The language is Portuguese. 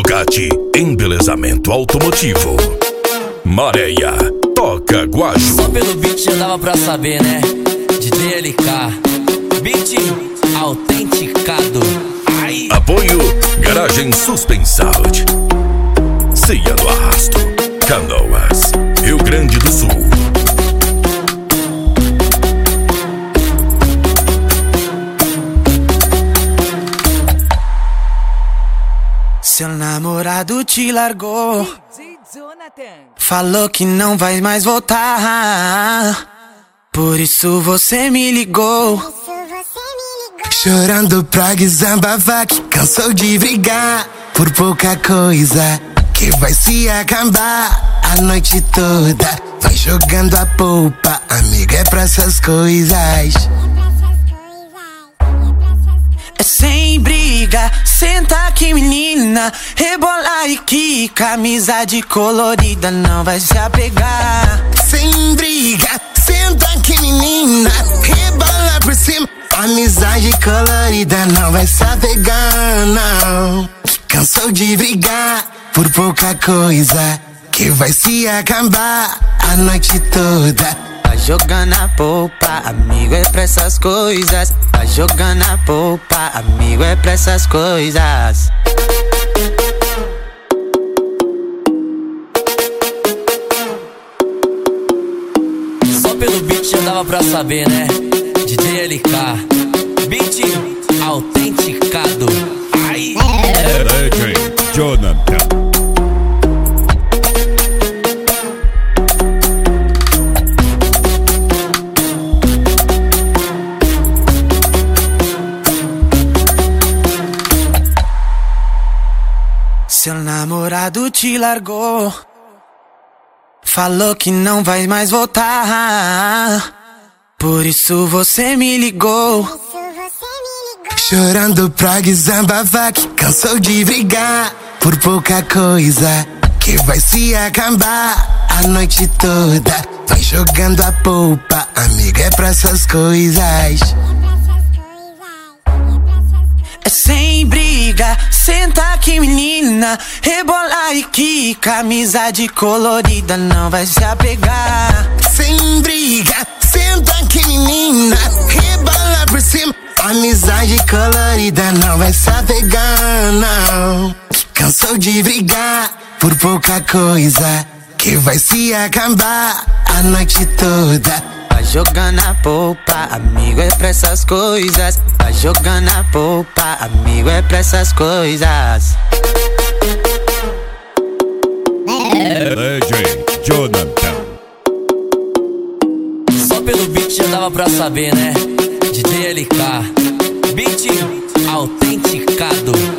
Bugatti, embelezamento automotivo. Maréia, toca guajo. Só pelo beat já dava pra saber, né? DJ LK, beat autenticado. Ai. Apoio Garagem Suspensaude, Ceia do Arrasto, Canoas, Rio Grande do Sul. Seu namorado te largou, falou que não vai mais voltar, por isso você me ligou. Chorando pra desabafar, que cansou de brigar por pouca coisa, que vai se acabar a noite toda. Vai jogando a polpa, amiga, é pra essas coisas. É sem briga, senta aqui menina, rebola e quica, amizade colorida não vai se apegar. Sem briga, senta aqui menina, rebola por cima, amizade colorida não vai se apegar, não. Cansou de brigar por pouca coisa, que vai se acabar a noite toda. Vai jogando a polpa, amigo, é pra essas coisas. Vai jogando a polpa, amigo, é pra essas coisas. Só pelo beat já dava pra saber, né? DJ LK, beat autenticado. Ai. DJ Jonathan. Seu namorado te largou, falou que não vai mais voltar, por isso você me ligou. Chorando pra desabafar, que cansou de brigar por pouca coisa, que vai se acabar a noite toda. Vai jogando a polpa, amiga, é pra essas coisas. É sem briga, senta aqui menina, rebola e quica, amizade colorida não vai se apegar. Sem briga, senta aqui menina, rebola por cima, amizade colorida não vai se apegar, não. Cansou de brigar por pouca coisa, que vai se acabar a noite toda. Vai jogando a polpa, amigo, é pra essas coisas. Vai jogando a polpa, amigo, é pra essas coisas. DJ Jonathan. Só pelo beat já dava pra saber, né? DJ LK, beat autenticado.